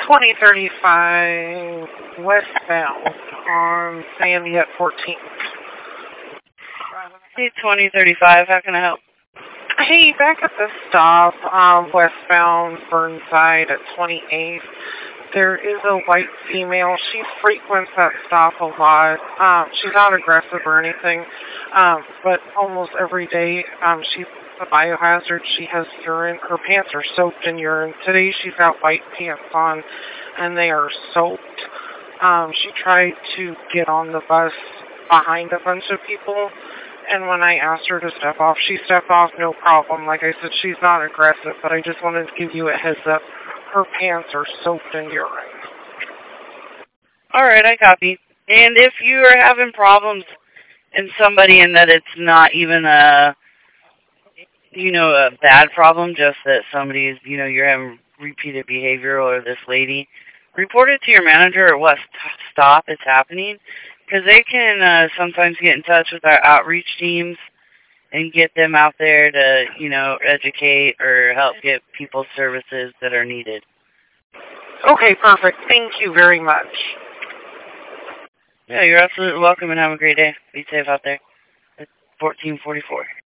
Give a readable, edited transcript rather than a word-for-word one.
2035 westbound on Sandy at 14th. Hey, 2035, how can I help? Hey, back at the stop, westbound Burnside at 28th, there is a white female. She frequents that stop a lot. She's not aggressive or anything, but almost every day, she's a biohazard. She has urine. Her pants are soaked in urine. Today she's got white pants on, and they are soaked. She tried to get on the bus behind a bunch of people, and when I asked her to step off, she stepped off no problem. Like I said, she's not aggressive, but I just wanted to give you a heads up. Her pants are soaked in urine. All right, I copy. And if you are having problems in somebody and that it's not even a bad problem, just that somebody's, you're having repeated behavior or this lady, report it to your manager or what stop it's happening, because they can sometimes get in touch with our outreach teams and get them out there to, educate or help get people services that are needed. Okay, perfect. Thank you very much. Yeah, you're absolutely welcome and have a great day. Be safe out there. It's 1444.